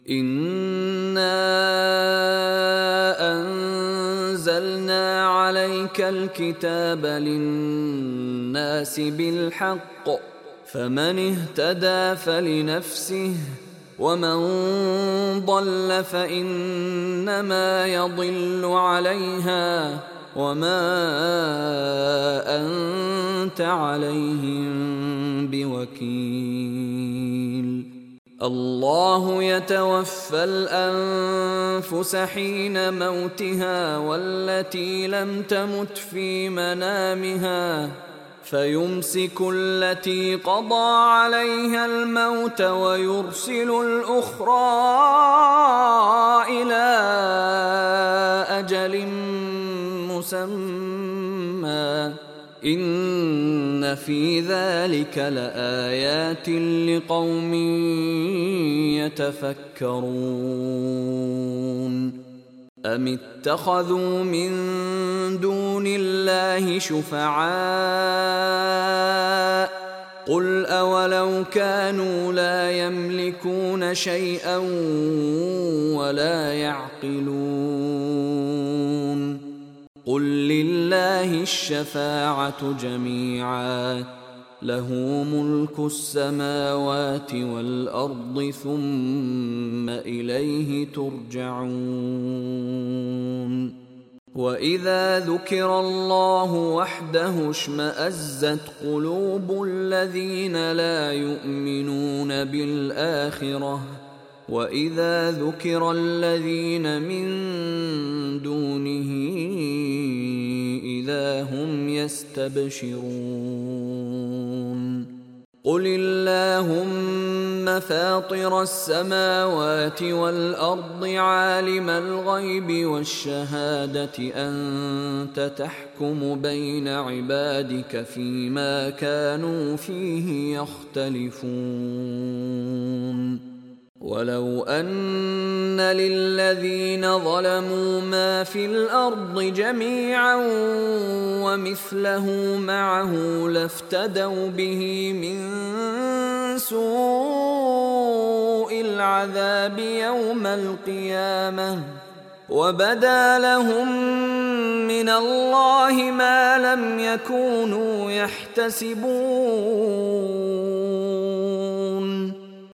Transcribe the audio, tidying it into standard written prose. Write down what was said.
إنا أنزلنا عليك الكتاب للناس بالحق، فمن اهتدى فلنفسه، ومن ضل فإنما يضل عليها، وما أنت عليهم بوكيل. الله يتوفى الأنفس حين موتها والتي لم تمت في منامها، فيمسك التي قضى عليها الموت ويرسل الأخرى إلى أجل مسمى، إن في ذلك لآيات لقوم يتفكرون. أم اتخذوا من دون الله شفعاء، قل أولو كانوا لا يملكون شيئا ولا يعقلون. قل لله الشفاعة جميعا، له ملك السماوات والأرض ثم إليه ترجعون. وإذا ذكر الله وحده اشمأزت قلوب الذين لا يؤمنون بالآخرة، وإذا ذكر الذين من دونه إذا هم يستبشرون. قل اللهم فاطر السماوات والأرض عالم الغيب والشهادة أنت تحكم بين عبادك فيما كانوا فيه يختلفون. ولو أن للذين ظلموا ما في الأرض جميعا ومثله معه لافتدوا به من سوء العذاب يوم القيامة، وبدا لهم من الله ما لم يكونوا يحتسبون.